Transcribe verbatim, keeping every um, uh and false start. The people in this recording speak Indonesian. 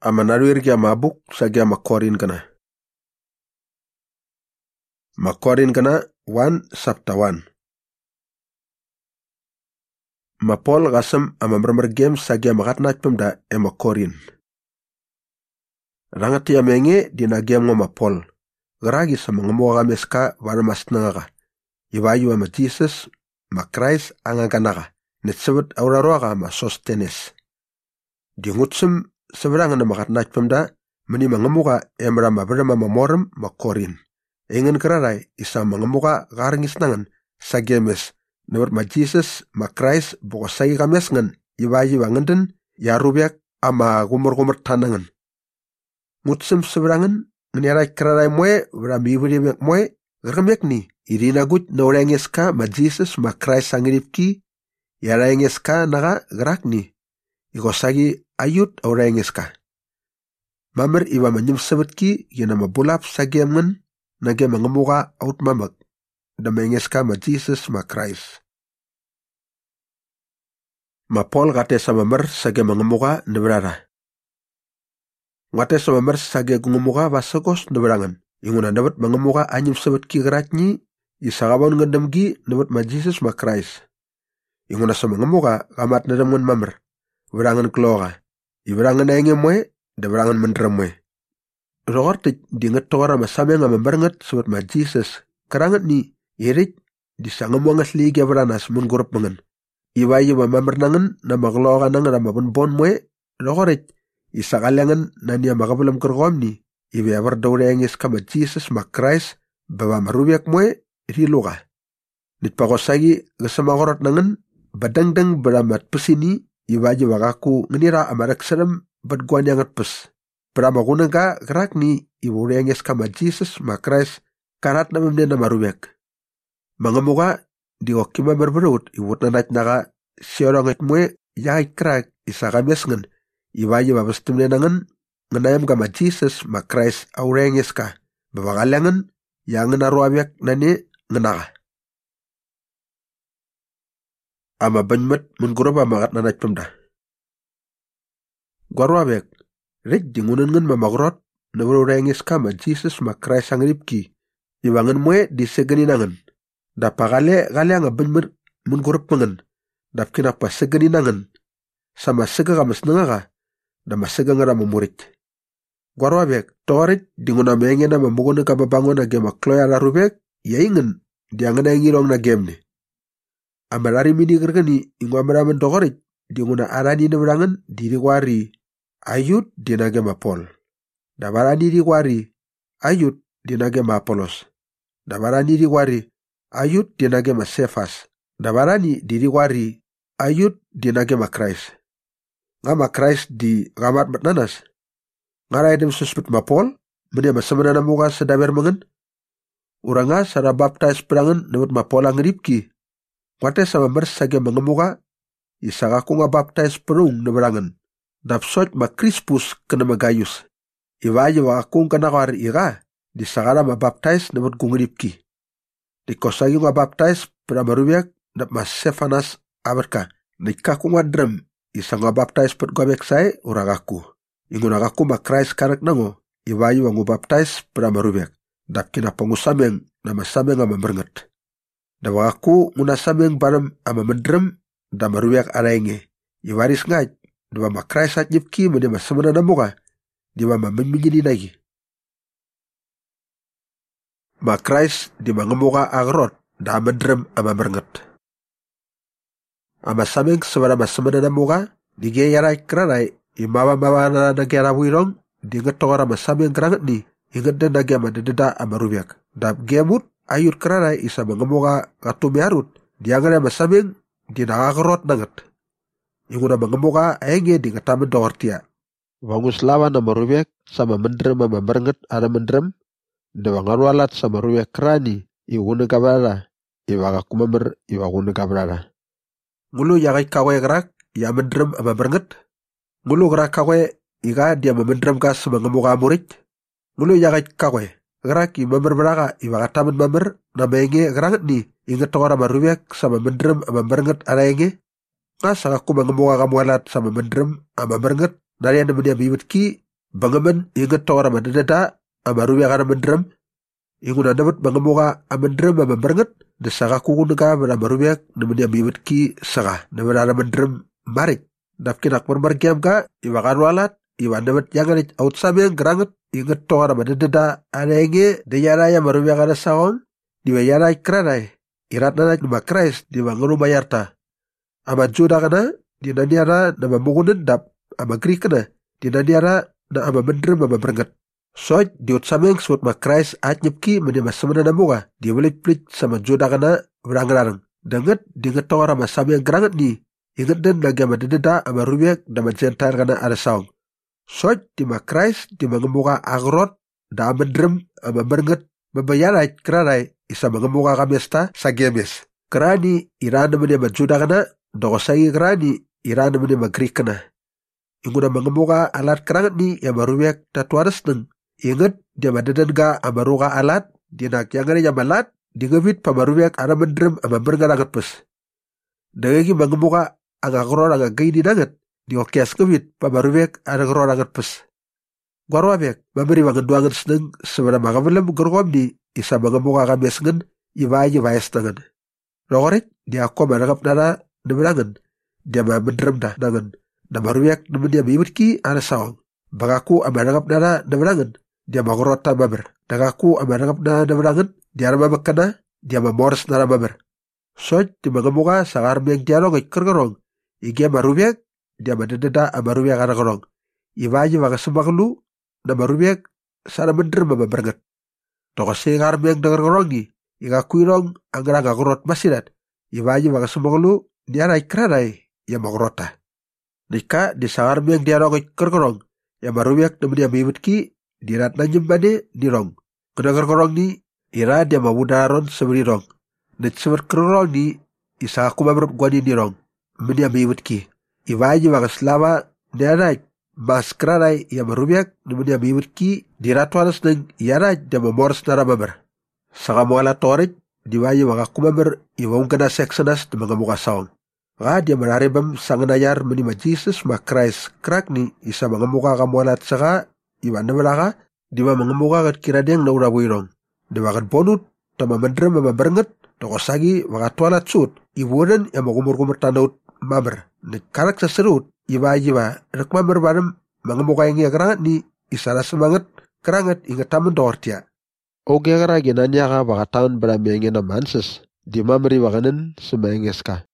Amanarwir gia mabuk sagia makorin kana. Makorin kana one sabta one. Mapol gasem ama mermer game sagia makatnach pemda e makorin. Rangat ya menge dina game ngo mapol. Geragi sama ngemo gameska wana masnanga. Iwayu ama Jesus ma Christ angaganaga. Netsebut auraroaga ma Sostenes. Di ngutsem seberangan na makatnach pemda meni mangemuka emra mabrama mamorem makorin. Engen kerarai isa mangemuka garangis nangan sagemes newat ma Jesus ma Christ bokosai kamesngan iwayu wangenden ya rubiak ama gumur-gumur tanangan. Ngutsem seberangan ngenerai kerarai moe berami ibri moe gergemek ni irina gut naurengeska ma Jesus ma Christ sangiripki yaraengeska naga gerak ni ikosagi ayut aurengeska. Mamer iwa manyum sebetki yana mabulap sagemen nage mangemuka out mamak damengeska ma Jesus ma Christ. Ma Paul kate sama mer sage mangemuka nebrara. Ngate sama mer sage gungemuka basagos nebrangan. Inguna dapat mangemuka anyum sebetki geratnyi isagaban ngendemgi dapat ma Jesus ma Christ. Inguna sama mangemuka kamat nedemun mamer. Berangan keloga. Iberangan enge moe da berangan mendera moe. Rogortik di ngetogora masame nga memberenget sebut ma Jesus. Keranget ni irik di sangemuangas liga beranas mun gurup mengen. Iwayu ma mamernangen na magloga nangen na mabon moe. Rogorik isakalangan na niya makabulam kergom ni. Ibe berdaure engis kama Jesus ma Christ bawa marubiak moe riluga. Nitpakosagi gesamagorot nangen badang-dang beramat pesini. Iwaji wakaku ngenira amarak serem badguan yang pes. Berama gunaga gerak ni ibu renges kama Jesus ma Christ karat na memne na marubiak. Mangamuka di okima berberut iwut na nat naga siorangit mue yai krak isakames ngen. Iwaji wabastumne nangen ngenayam kama Jesus ma Christ aurenges ka. Babakalangan yang ngenaruabiak nane ngenaga. Ama banmet mengguruba magat nanach pemda. Gwarwabek, rik dingunan ngen mamagrot nebro rengis kama Jesus ma Christ sangripki. Iwangan mue di segeni nangan. Dapakale kale nga banmet menggurup pengen. Dap kinapa segeni nangan. Sama sega kamas nengaga. Dama sega ngara memurit. Gwarwabek, torik dinguna mengen na mamugun ka babangon na gema kloya larubek. Ya ingen diangan na ngirong na game ni. Amarari mini gergani ingo amaraman dogorit di nguna arani nebrangan diri wari ayut dinage mapol. Dabarani di wari ayut dinage mapolos. Dabarani di wari ayut dinage masefas. Dabarani diri wari ayut dinage makrais. Ngama Christ di gamat matnanas. Ngarai dem susput mapol mene masamana namuga sedaber mengen. Uranga sara baptize perangan nebut mapola ngeripki. Wate sama bersage mengemuka, isagaku nga baptize perung neberangan. Dapsot ma Crispus kena magayus. Iwaje wa akung kena kawar ira, disagara ma baptize nebut gungiripki. Dikosagi nga baptize pera marubiak, dap ma Stefanas aberka. Dikaku nga drem, isa nga baptize pet gobek say uragaku. Ingunagaku ma Christ karak nango, iwaje wa ngu baptize pera marubiak. Dap kina pengusameng na masameng nga memberenget. Dawa aku ngunasameng barem ama mendrem da maruyak araenge. Iwaris ngaj, dawa makrai sat nyipki mene masamana namuka, diwa mamimijini lagi. Makrais di mangemuka agrot da mendrem ama merenget. Ama sameng sebara masamana namuka, dige yarai kerarai, imawa mawa na nagera wirong, di ngetogora masameng keranget ni, inget dan nagema dededa ama ruyak. Dap gemut, ayut kerarai isa mengemuka katumi arut. Diangana masaming di nakakarot nanget. Inguna mengemuka enge di ngetamen doortia. Wangus lawan nama rubiak sama mendrem ama merenget ada mendrem. Dewa ngarualat sama rubiak kerani. Iwune kabrara. Iwa kakumamer iwa wune kabrara. Ngulu yakai kawe gerak ya mendrem ama merenget. Ngulu gerak kawe iga dia memendrem ka sama ngemuka murid. Ngulu yakai kawe. Gerak i mamer beraka i wakataman mamer na menge geranget ni inget tokora marubiak sama mendrem ama merenget araenge. Nga sakaku mengemuka kamualat sama mendrem ama merenget dari anda media bibit ki Bangaman ingat tora madadada amaru ya kana mendrem. Inguna dapat bangamuka amendrem ama berenget desaka kukunaga pada amaru ya namanya biwet ki saka namanya mendrem barik. Dapkin akbar margiam ka iwakan walat iwan dapat jangan out samyang geranget ingat tora madadada anenge deyara ya maru ya kana sawon diwayara ikranai irat nana nama Christ di manguru bayarta. Ama juda kana di naniara nama mugunan dap ama Greek kana di naniara na ama mendrem ama berenget. Soit diut sameng suut ma Christ at nyepki meni masamana namuga di welit plit sama juda kana berang-rang. Denget dinget tora ma samyang geranget ni ingat dan lagi ama dededa ama rubiak nama jentar kana ada sawon. Soit di ma Christ di mangemuka agrot da mendrem ama berenget babayarai keranai isa mangemuka kamesta sagemes. Kerani irana meni ama juda kana dokosai kerani irana meni ama Greek kana. Inguna mangemuka alat keranget ni ya marubiak tatuares neng. Ingat dia madadan ga amaruka alat dia nak yang ada malat di ngevit pamarubiak ara mendrem ama berngaragat pes. Dagagi mangemuka aga gror aga gay di danget di okias ngevit pamarubiak ara gror agat pes. Gwarwabiak mameri mangenduangan seneng sebana magavelem gergom di isa mangemuka kames ngen iwaji wayas tangan. Rokorek dia ako managap nara nemenangan dia mendrem dah nangan. Namarubiak nemen dia biwit ki ara sawang. Bagaku amanagap nara nemenangan. Dia magorota baber. Dagaku amanagap na nemenangan. Dia ramabak kana. Dia mamores nara baber. Soit di mangemuka sangar miyang dialog ay kergerong. Igi amarubiak. Dia madadada amarubiak ara gerong. Iwaji magasembaklu. Namarubiak sana mendrem ama berenget. Tokasi ngar miyang dengar gerong ni. Iga kuirong anggar agorot masidat. Iwaji magasembaklu. Dia rai keranai. Ya magorota. Nika di sangar miyang dialog ay kergerong. Ya marubiak naman dia biwit ki. Dirat na nyembane di rong. Kedengar korong ni ira dia mawudaron seberi rong. Net seber kerong ni isa aku mabrap gwani di rong. Media biwit ki. Iwaji wakaslawa nianay mas keranay ya marubiak naman dia biwit ki diratuanas ng ianay dia mamoras na ramabar. Saka mga latorit diwaji wakakumabar iwang gana seksanas na mga mukasawang. Nga dia manaribam sanganayar manima Jesus ma Christ krak ni isa mga muka kamualat saka iwan na malaka, di ba mga muka kat kiradeng na urabuirong. Di ba kat bonut, tama mandram ama berenget, tokosagi wakatualat suit, ibunan yang magumur-gumur tanaut maber. Nagkarak sa serut, iba-iba, nakmaber barang mga muka yang iakarangat ni isara semangat, karangat ingat taman doortia. Oge karagi nanya ka baka taon barami yang namanses, di mamari wakanan sumayanges ka.